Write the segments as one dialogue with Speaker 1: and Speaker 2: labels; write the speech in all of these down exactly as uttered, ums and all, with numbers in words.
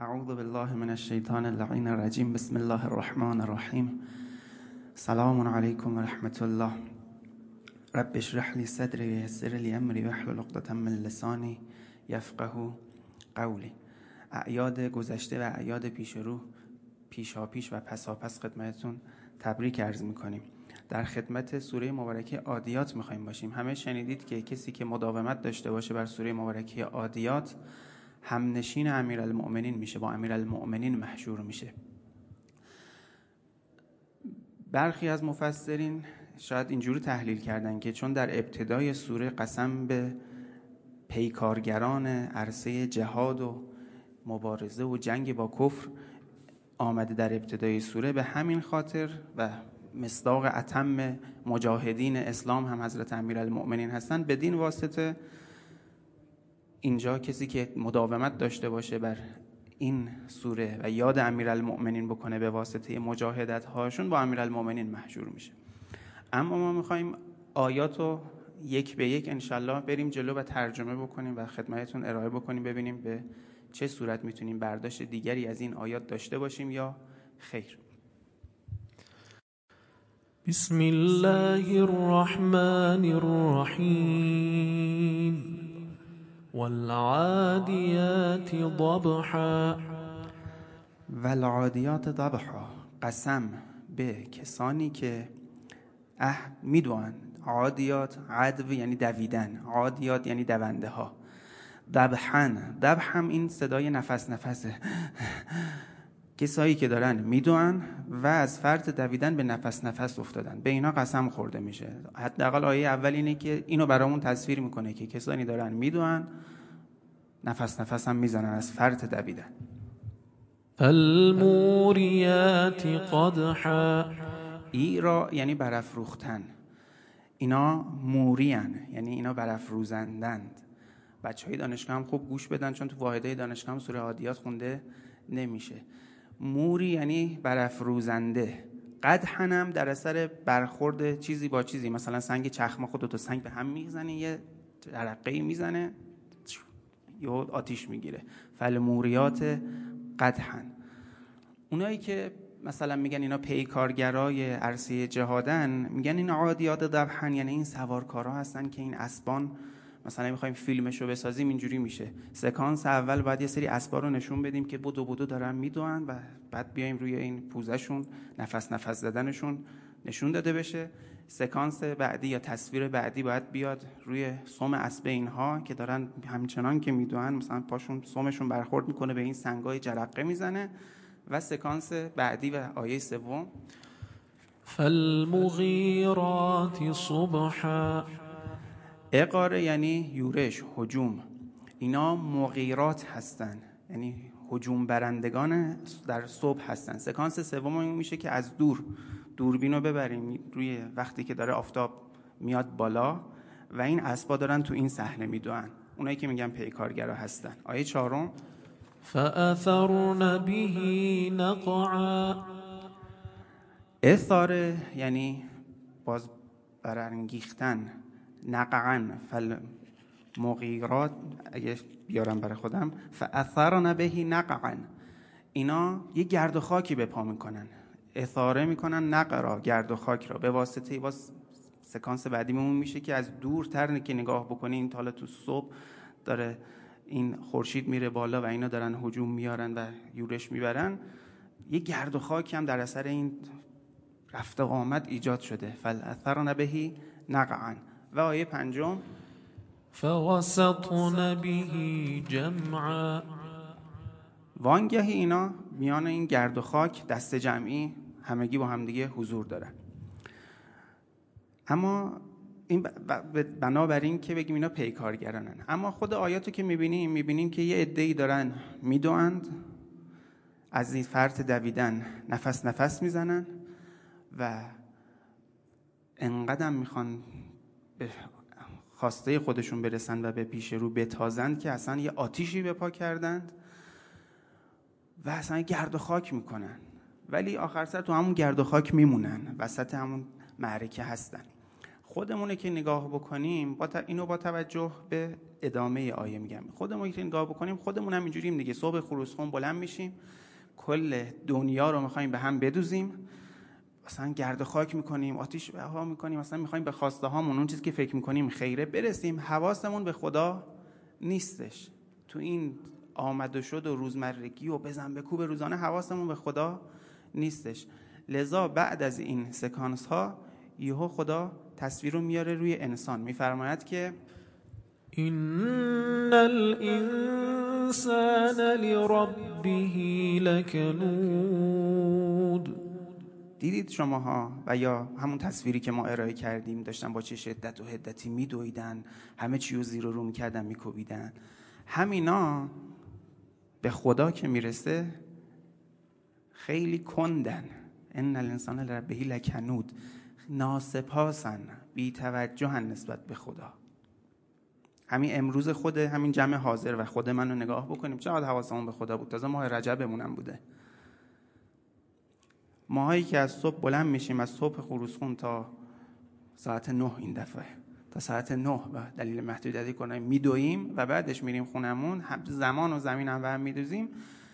Speaker 1: اعوذ بالله من الشیطان اللعین الرجیم. بسم الله الرحمن الرحیم. سلام علیکم و رحمت الله. رب اشرح لی صدری و یسر لی امری واحلل عقدة من لسانی یفقهوا قولی. اعیاد گذشته و اعیاد پیش رو پیشا پیش و پسا پس خدمتتون تبریک عرض میکنیم. در خدمت سوره مبارکه عادیات میخوایم باشیم. همه شنیدید که کسی که مداومت داشته باشه بر سوره مبارکه عادیات همنشین امیرالمؤمنین میشه، با امیرالمؤمنین محشور میشه. برخی از مفسرین شاید اینجوری تحلیل کردن که چون در ابتدای سوره قسم به پیکارگران عرصه جهاد و مبارزه و جنگ با کفر آمده در ابتدای سوره، به همین خاطر و مصداق اتم مجاهدین اسلام هم حضرت امیرالمؤمنین هستن، بدین واسطه اینجا کسی که مداومت داشته باشه بر این سوره و یاد امیرالمؤمنین بکنه به واسطه مجاهدت هاشون، با امیرالمؤمنین محشور میشه. اما ما میخوایم آیاتو یک به یک انشالله بریم جلو و ترجمه بکنیم و خدمتتون ارائه بکنیم، ببینیم به چه صورت میتونیم برداشت دیگری از این آیات داشته باشیم یا خیر.
Speaker 2: بسم الله الرحمن الرحیم. والعادیات ضبحا.
Speaker 1: والعادیات ضبحا، قسم به کسانی که اه میدوان. عادیات، عدو یعنی دویدن، عادیات یعنی دونده ها. ذبحا، ذبح هم این صدای نفس نفسه. کسایی که دارن میدوان و از فرط دویدن به نفس نفس افتادن، به اینا قسم خورده میشه. حداقل آیه اول اینه که اینو برامون تصویر میکنه که کسانی دارن میدوان، نفس نفس هم میزنن از فرط دویدن.
Speaker 2: الموریات قدحا.
Speaker 1: ایرا یعنی برافروختن. اینا موریان یعنی اینا برافروزندند. بچهای دانشگاه هم خوب گوش بدن چون تو واحده دانشگاه هم سوره عادیات خونده نمیشه. موری یعنی برافروزنده. قدحن هم در اثر برخورد چیزی با چیزی، مثلا سنگ چخمه خودت تو سنگ به هم میزنه، یه جرقه‌ای میزنه یا آتیش میگیره. فالموریات قدحن. اونایی که مثلا میگن اینا پیکارگرای عرصه جهادن، میگن این عادیات ذبحن یعنی این سوارکارا هستن که این اسبان، مثلا میخوایم فیلمشو بسازیم اینجوری میشه. سکانس اول باید یه سری اسبا رو نشون بدیم که بدو بدو دارن میدوئن و بعد بیایم روی این پوزشون نفس نفس زدنشون نشون داده بشه. سکانس بعدی یا تصویر بعدی باید بیاد روی سم اسب اینها که دارن همچنان که میدوئن مثلا پاشون سمشون برخورد میکنه به این سنگای جرقه میزنه. و سکانس بعدی و آیه سوم
Speaker 2: فالمغیرات صبحا.
Speaker 1: اقاره یعنی یورش، هجوم. اینا مغیرات هستن یعنی هجوم برندگان در صبح هستن. سکانس سوم این میشه که از دور دوربینو ببریم روی وقتی که داره آفتاب میاد بالا و این اسبا دارن تو این صحنه میدوئن، اونایی که میگن پیکارگرا هستن. آیه چهارم
Speaker 2: فاثرن به نقعا.
Speaker 1: اثاره یعنی باز برانگیختن. نقعا فالمغیرات اگه بیارم برای خودم، فاثرن به نقعا، اینا یه گرد و خاکی به پا میکنن، اثاره میکنن نقع را، گرد و خاک را. به واسطه باز سکانس بعدیمون میشه که از دورتر که نگاه بکنین تا حالا تو صبح داره این خورشید میره بالا و اینا دارن هجوم میارن و یورش میبرن، یه گرد و خاکی هم در اثر این رفت و آمد ایجاد شده. فاثرن به نقعا. و آیه پنجم
Speaker 2: فوسطن به جمعا.
Speaker 1: وانگهی اینا میان این گرد و خاک دست جمعی همگی با همدیگه حضور دارن. اما این بنابراین که بگیم اینا پیکارگرانن. اما خود آیاتو که میبینیم میبینیم که یه عده‌ای دارن میدوئند، از این فرط دویدن نفس نفس میزنن و انقدر میخوان به خواسته خودشون برسن و به پیش رو بتازند که اصلا یه آتیشی به پا کردند و اصلا گرد و خاک میکنن، ولی آخر سر تو همون گرد و خاک میمونن، وسط همون معرکه هستن. خودمونه که نگاه بکنیم با اینو با توجه به ادامه آیه میگم. خودمون که نگاه بکنیم خودمون هم اینجوریم دیگه. صبح خروسخون بلند میشیم، کل دنیا رو میخوایم به هم بدوزیم، مثلا گرد و خاک میکنیم، آتیش بها میکنیم، مثلا میخوایم به خواسته هامون، اون چیزی که فکر میکنیم خیره برسیم، حواسمون به خدا نیستش. تو این آمد و شد و روزمرگی و بزن به کوب روزانه حواسمون به خدا نیستش. لذا بعد از این سکانس ها یهو خدا تصویر رو میاره روی انسان، میفرماید که
Speaker 2: ان الانسان لربه لکنود.
Speaker 1: دیدید شماها و یا همون تصویری که ما ارائه کردیم داشتن با چه شدت و حدتی میدویدن، همه چی رو زیر و رو میکردن، میکوبیدن. همینا به خدا که میرسه خیلی کندن. ان الانسان لربه لکنود، ناسپاسن، بی توجهن نسبت به خدا. همین امروز خود همین جمع حاضر و خود منو نگاه بکنیم چقدر حواسمون به خدا بود. تازه ماه رجبمون هم بوده. ماهایی که از صبح بلند میشیم، از صبح خروسخون تا ساعت نه، این دفعه تا ساعت نه و دلیل محدودیتی کنیم میدویم و بعدش میریم خونمون، هم زمان و زمین هم برم میدوزیم.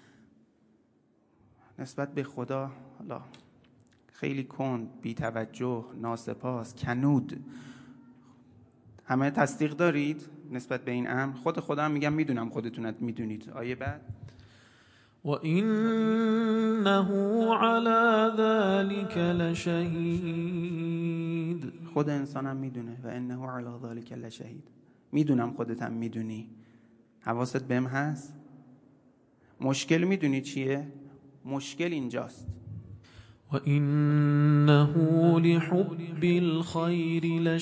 Speaker 1: نسبت به خدا حالا خیلی کند، بی توجه، ناسپاس، کنود. همه تصدیق دارید نسبت به این امر؟ خود خدا هم میگم میدونم خودتون میدونید. آیه بعد
Speaker 2: و انه علی ذلک لشهید.
Speaker 1: خود انسانم میدونه و انه علی ذلک لشهید. میدونم خودت هم میدونی. حواست بهم هست؟ مشکل میدونی چیه؟ مشکل اینجاست.
Speaker 2: و انه لحب الخیر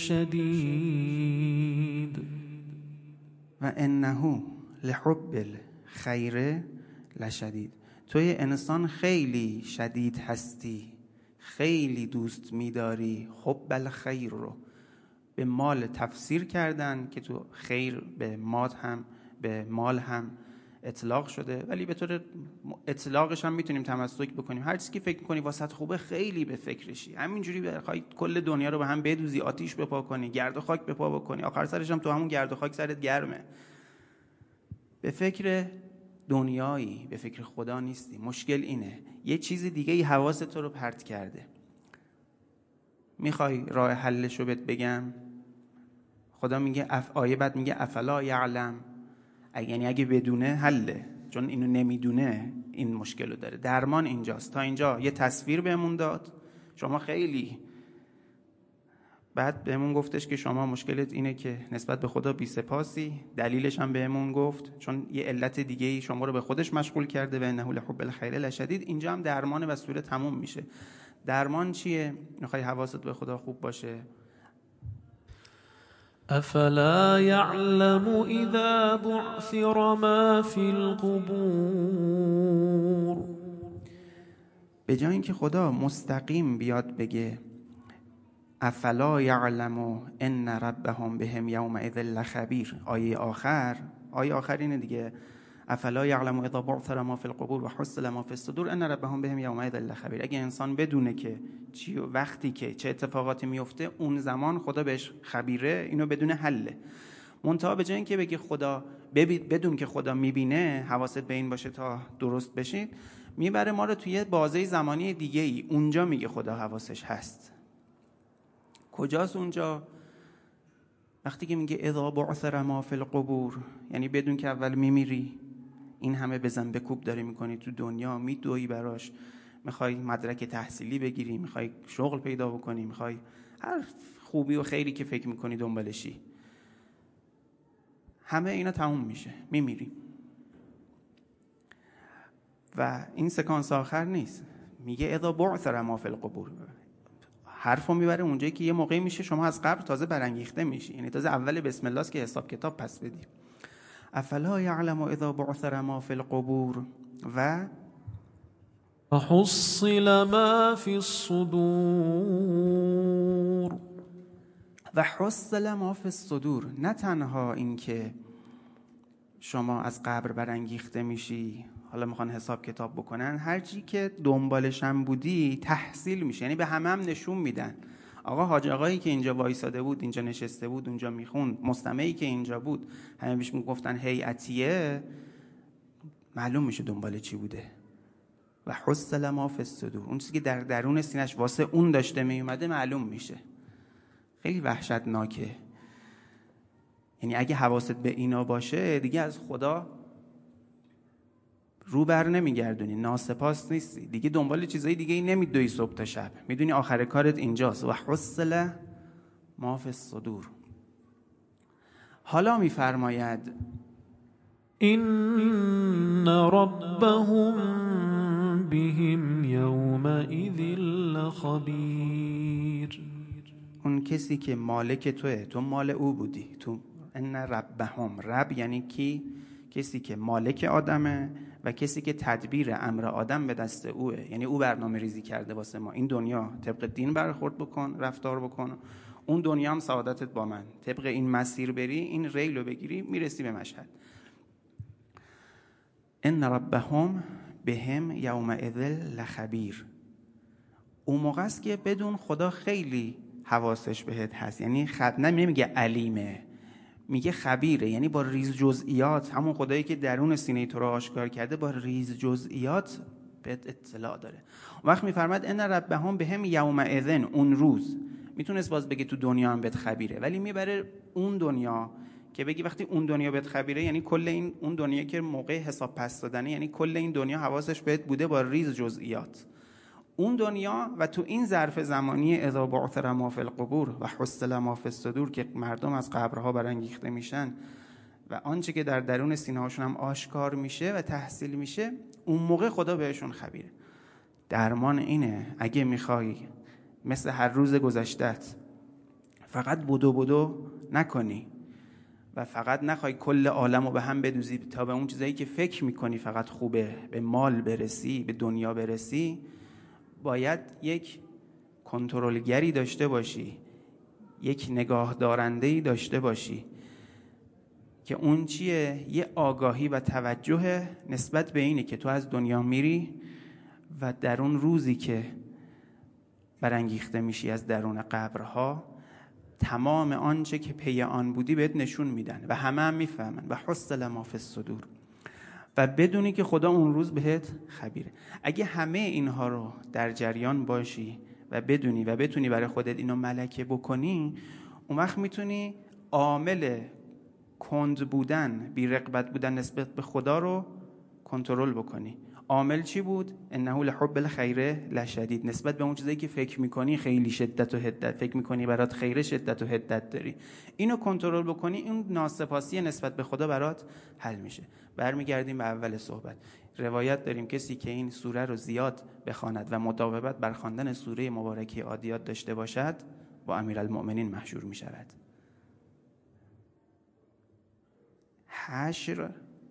Speaker 2: لشدید.
Speaker 1: و انه لحب الخیر لشدید. توی انسان خیلی شدید هستی، خیلی دوست میداری. حب الخیر رو به مال تفسیر کردن که تو خیر به ماد هم به مال هم اطلاق شده، ولی به طور اطلاقش هم میتونیم تمسک بکنیم. هر چیزی که فکر میکنی واسط خوبه خیلی به فکرشی، همینجوری بخوای کل دنیا رو به هم بدوزی، آتیش بپا کنی، گرد و خاک بپا بکنی، آخر سرش هم تو همون گرد و خاک سرت گرمه. به فکر دنیایی، به فکر خدا نیستی. مشکل اینه یه چیز دیگه ای حواست تو رو پرت کرده. میخوای راه حلش رو بهت بگم؟ خدا میگه اف... آیه بعد میگه افلا یعلم، یعنی اگه بدونه حله، چون اینو نمیدونه این مشکل رو داره. درمان اینجاست. تا اینجا یه تصویر بهمون داد، شما خیلی، بعد بهمون گفتش که شما مشکلت اینه که نسبت به خدا بی سپاسی، دلیلش هم بهمون گفت چون یه علت دیگه ای شما رو به خودش مشغول کرده و انه لحب الخیر لشدید. اینجا هم درمانه و سوره تموم میشه. درمان چیه؟ میخوای حواست به خدا خوب باشه؟
Speaker 2: افلا یعلم اذا بعثر ما فی القبور.
Speaker 1: به جای اینکه خدا مستقیم بیاد بگه افلا یعلم ان ربهم بهم یومئذ لخبیر، آیه آخر آیه آخر اینه دیگه، افلا یعلم اذا بعثر ما فی القبور و حصل ما فی الصدور ان ربهم بهم یومئذ لخبیر. اگه انسان بدونه که چی وقتی که چه اتفاقاتی میفته اون زمان خدا بهش خبیره، اینو بدونه حله. منتها به جای اینکه بگی خدا بدون که خدا میبینه، حواست به این باشه تا درست بشید، میبره ما رو توی بازه زمانی دیگه ای. اونجا میگه خدا حواسش هست. کجاست اونجا؟ وقتی که میگه اذا بعثر ما فی القبور، یعنی بدون که اول میمیری، این همه بزن بکوب داری میکنی تو دنیا، میدوی براش، میخوای مدرک تحصیلی بگیری، میخوای شغل پیدا بکنی، میخوای هر خوبی و خیری که فکر میکنی دنبالشی، همه اینا تموم میشه، میمیری. و این سکانس آخر نیست، میگه اذا بعثر ما فی القبور. حرفو میبره اونجایی که یه موقعی میشه شما از قبر تازه برانگیخته میشی، یعنی تازه اول بسم الله است که حساب کتاب پس بدی. افلا یعلم اذا بعثر ما فی القبور و
Speaker 2: حصل ما فی الصدور.
Speaker 1: و حصل ما فی الصدور. نه تنها این که شما از قبر برانگیخته میشی، حالا میخوان حساب کتاب بکنن، هر چی که دنبالش هم بودی تحصیل میشه، یعنی به همه هم نشون میدن آقا حاج آقایی که اینجا وایساده بود، اینجا نشسته بود، اونجا میخوند، مستمعی که اینجا بود، همه بهش میگفتن هیئتیه، معلوم میشه دنبال چی بوده. و حصل ما فی الصدور، اون چیزی که در درون سینه‌اش واسه اون داشته میومده معلوم میشه. خیلی وحشتناکه. یعنی اگه حواست به اینا باشه دیگه از خدا رو بر نمیگردونی، ناسپاس نیستی دیگه، دنبال چیزای دیگه ای نمیدوی صبح تا شب، میدونی آخر کارت اینجاست. و حصل ما فی الصدور. حالا میفرماید
Speaker 2: این ربهم بهم یومئذ لخبیر.
Speaker 1: اون کسی که مالک توه، تو مال او بودی. تو ان ربهم، رب یعنی کی؟ کسی که مالک آدمه و کسی که تدبیر امر آدم به دست اوه، یعنی او برنامه ریزی کرده واسه ما. این دنیا طبق دین برخورد بکن، رفتار بکن، اون دنیا هم سعادتت با من. طبق این مسیر بری، این ریل رو بگیری، میرسی به مشهد. ان ربهم بهم یومئذ لخبیر. اون موقع است که بدون خدا خیلی حواسش بهت هست. یعنی خب نمیگه علیمه، میگه خبیره، یعنی با ریز جزئیات. همون خدایی که درون سینه تو رو آشکار کرده با ریز جزئیات بهت اطلاع داره. وقت میفرماد ان ربهم بهم یومئذ، اون روز. میتونست باز بگه تو دنیا هم بهت خبیره، ولی میبره اون دنیا که بگی وقتی اون دنیا بهت خبیره، یعنی کل این اون دنیا که موقع حساب پس دادنه، یعنی کل این دنیا حواسش بهت بوده با ریز جزئیات. اون دنیا و تو این ظرف زمانی اذا بعثر ما فی القبور و حصل ما فی الصدور، که مردم از قبرها برانگیخته میشن و آنچه که در درون سینه هاشون هم آشکار میشه و تحصیل میشه، اون موقع خدا بهشون خبیره. درمان اینه اگه میخوای مثل هر روز گذشتت فقط بدو بدو نکنی و فقط نخوای کل عالم رو به هم بدوزی تا به اون چیزایی که فکر میکنی فقط خوبه، به مال برسی، به دنیا برسی، باید یک کنترلگری داشته باشی، یک نگاه دارنده‌ای داشته باشی که اون چیه؟ یه آگاهی و توجه نسبت به اینه که تو از دنیا میری و در اون روزی که برانگیخته میشی از درون قبرها، تمام آنچه که پی آن بودی بهت نشون میدن و همه هم میفهمن. و حصل ما فی الصدور، و بدونی که خدا اون روز بهت خبیره. اگه همه اینها رو در جریان باشی و بدونی و بتونی برای خودت اینو ملکه بکنی، اون وقت میتونی عامل کند بودن، بی رغبت بودن نسبت به خدا رو کنترل بکنی. عامل چی بود؟ انه لحب الخیر لشدید، نسبت به اون چیزایی که فکر میکنی خیلی شدت و حدت، فکر میکنی برات خیر شدت و حدت داری، اینو کنترل بکنی، این ناسپاسی نسبت به خدا برات حل میشه. برمیگردیم به اول صحبت. روایت داریم کسی که این سوره رو زیاد بخواند و مداومت بر خواندن سوره مبارکه عادیات داشته باشد، با امیرالمؤمنین محشور میشود. حشر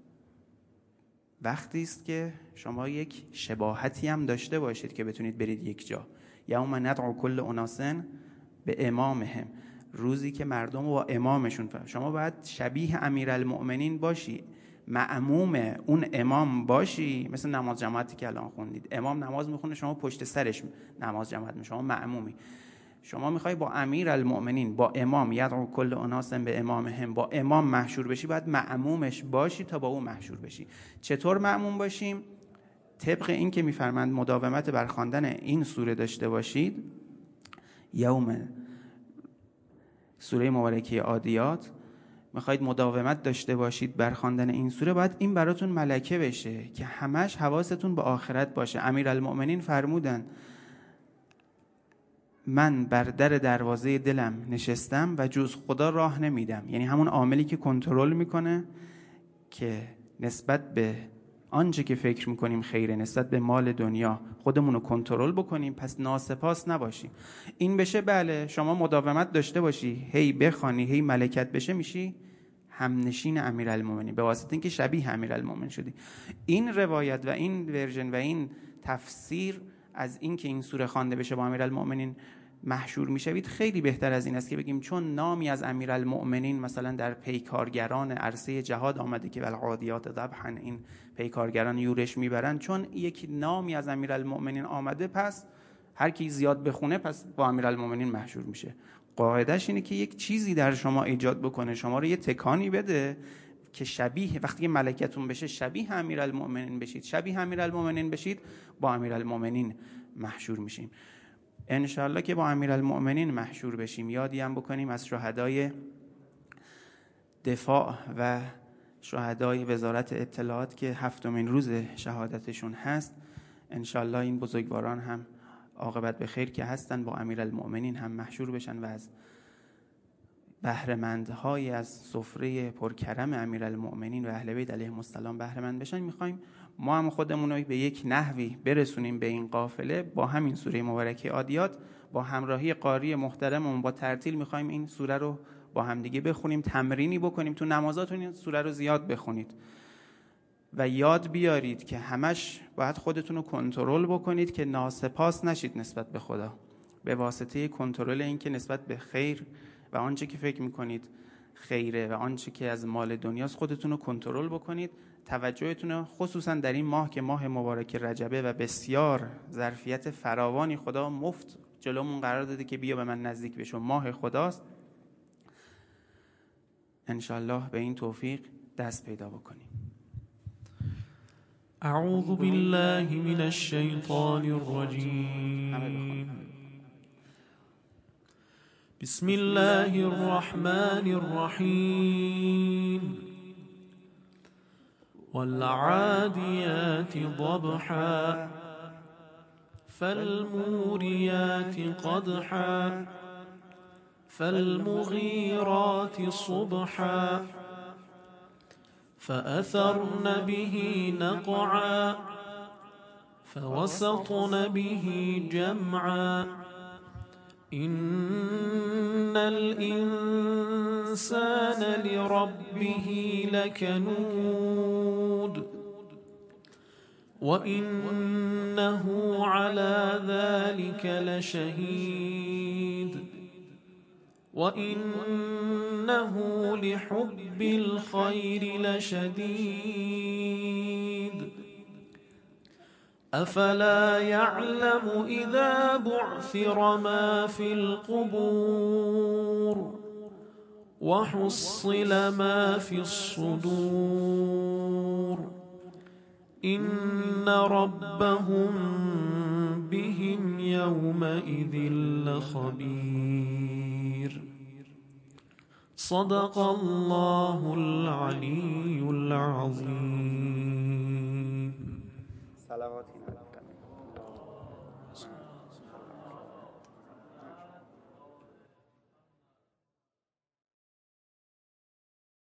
Speaker 1: وقتی است که شما یک شباهتی هم داشته باشید که بتونید برید یک جا. یوم ندعو کل اناس به امامهم، روزی که مردم با امامشون فرد. شما باید شبیه امیرالمؤمنین باشی، معموم اون امام باشی، مثل نماز جماعتی که الان خوندید. امام نماز میخونه، شما پشت سرش نماز جماعت می، شما معمومی. شما میخوای با امیرالمؤمنین، با امام، یدعو کل اناس به امامهم، با امام محشور بشی، باید معمومش باشی تا با او محشور بشی. چطور معموم باشیم؟ طبق این که میفرمند مداومت بر خواندن این سوره داشته باشید. یوم سوره مبارکه عادیات میخواید مداومت داشته باشید بر خواندن این سوره، باید این براتون ملکه بشه که همش حواستون به آخرت باشه. امیرالمؤمنین فرمودن من بر در دروازه دلم نشستم و جز خدا راه نمیدم. یعنی همون عاملی که کنترل میکنه که نسبت به آنچه که فکر میکنیم خیره، نسبت به مال دنیا خودمون رو کنترل بکنیم، پس ناسپاس نباشیم. این بشه بله، شما مداومت داشته باشی، هی بخوانی، هی ملکت بشه، میشی همنشین امیرالمؤمنین به واسطه اینکه شبیه امیرالمؤمنین شدی. این روایت و این ورژن و این تفسیر از این که این سوره خوانده بشه با امیرالمؤمنین محشور میشوید خیلی بهتر از این است که بگیم چون نامی از امیرالمؤمنین مثلا در پیکارگران عرصه جهاد آمده که والعادیات ذبحا، این پیکارگران یورش میبرن، چون یک نامی از امیرالمؤمنین آمده، پس هر کی زیاد بخونه پس با امیرالمومنین محشور میشه. قاعدش اینه که یک چیزی در شما ایجاد بکنه، شما رو یه تکانی بده که شبیه، وقتی که ملکتون بشه شبیه امیرالمومنین بشید، شبیه امیرالمومنین بشید، با امیرالمومنین محشور میشیم. انشالله که با امیرالمومنین محشور بشیم. یادی هم بکنیم از شهدای دفاع و شهدای وزارت اطلاعات که هفتمین روز شهادتشون هست. انشالله این بزرگواران هم عاقبت به خیر که هستن با امیرالمومنین هم محشور بشن و از بهره‌مندهای از سفره پرکرم امیرالمومنین و اهل بیت علیهم السلام بهره‌مند بشن. میخوایم ما هم خودمون رو به یک نحوی برسونیم به این قافله با همین سوره مبارکه عادیات. با همراهی قاری محترممون با ترتیل میخوایم این سوره رو با همدیگه بخونیم، تمرینی بکنیم. تو نمازاتون این سوره رو زیاد بخونید و یاد بیارید که همش باید خودتون رو کنترل بکنید که ناسپاس نشید نسبت به خدا. به واسطه کنترل این که نسبت به خیر و آنچه که فکر میکنید خیره و آنچه که از مال دنیاست خودتون رو کنترل بکنید. توجهتون رو خصوصا در این ماه که ماه مبارک رجبه و بسیار ظرفیت فراوانی خدا مفت جلومون قرار داده که بیا به من نزدیک بشو، ماه خداست، انشالله به این توفیق دست پیدا بکنیم.
Speaker 2: اعوذ بالله من الشیطان الرجیم. بسم الله الرحمن الرحیم. والعادیات ضبحا فالموریات قدحا فالمغیرات صبحا فأثرن به نقعا فوسطن به جمعا إن الإنسان لربه لكنود وإنه على ذلك لشهيد وإنه لحب الخير لشديد أفلا يعلم إذا بعثر ما في القبور وحصل ما في الصدور إن ربهم بهم يومئذ لخبير. صدق الله العلي